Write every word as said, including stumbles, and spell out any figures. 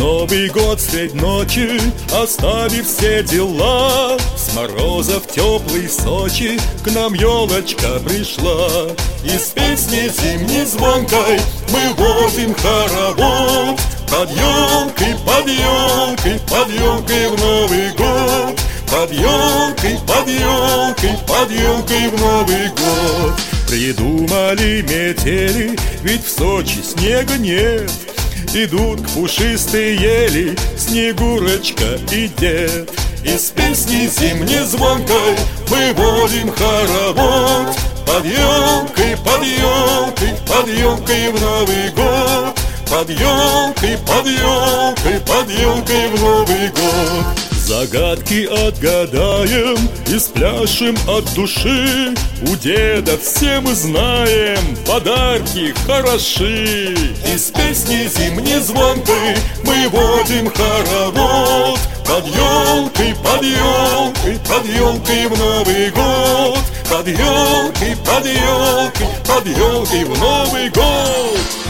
Новый год средь ночи, оставив все дела, с мороза в теплый Сочи к нам елочка пришла. И с песней зимней звонкой мы водим хоровод. Под елкой, под елкой, под елкой в Новый год. Под елкой, под елкой, под елкой в Новый год. Придумали метели, ведь в Сочи снега нет. Идут к пушистой ели Снегурочка и дед. И с песней зимней звонкой мы водим хоровод. Под елкой, под елкой, под елкой в Новый год. Под елкой, под елкой, под елкой в Новый год. Загадки отгадаем и спляшем от души. У деда все мы знаем, подарки хороши. И с песней зимней звонкой мы водим хоровод. Под елкой, под елкой, под елкой в Новый год. Под елкой, под елкой, под елкой в Новый год.